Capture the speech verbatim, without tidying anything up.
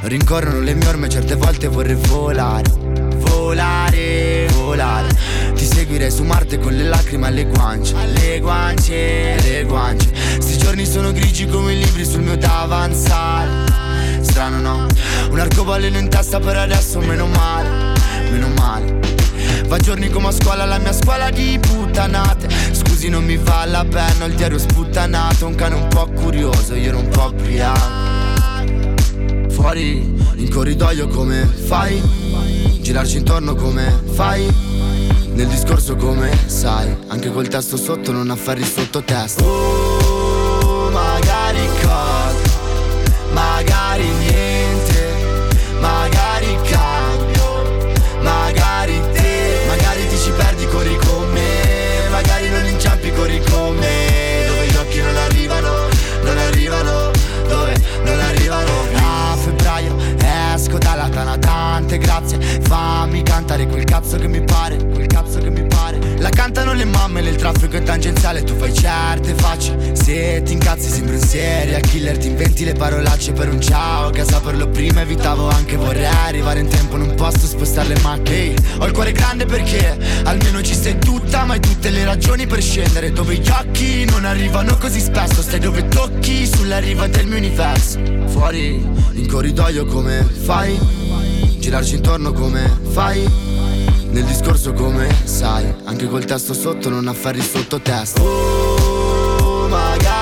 rincorrono le mie orme, certe volte vorrei volare. Volare, volare. Ti seguirei su Marte con le lacrime alle guance. Alle guance, alle guance. Sti giorni sono grigi come i libri sul mio davanzale. Strano no, un arcobaleno in testa per adesso, meno male, meno male. Va giorni come a scuola, la mia scuola di puttanate. Scusi non mi va la penna, il diario sputtanato. Un cane un po' curioso, io ero un po' ubriaco. Fuori, in corridoio come fai? Girarci intorno come fai? Nel discorso come sai? Anche col testo sotto non afferri sotto testo. Oh, magari cosa, magari niente, magari cambio, magari te, magari ti ci perdi, corri con me, magari non inciampi, corri con me, dove gli occhi non arrivano, non arrivano, dove non arrivano. A febbraio esco dalla tana, tante grazie, fammi cantare quel cazzo che mi pare, quel cazzo che mi pare. La cantano le mamme nel traffico in tangenziale, tu fai certe facce, se ti incazzi sembri un serial killer, ti inventi le parolacce per un ciao, che a saperlo prima evitavo anche, vorrei arrivare in tempo, non posso spostare le macchine. Ho il cuore grande perché almeno ci sei tutta, ma hai tutte le ragioni per scendere dove gli occhi non arrivano così spesso, stai dove tocchi, sulla riva del mio universo. Fuori, in corridoio come fai? Girarci intorno come fai? Nel discorso come sai? Anche col testo sotto non afferri sotto testo. Oh, magari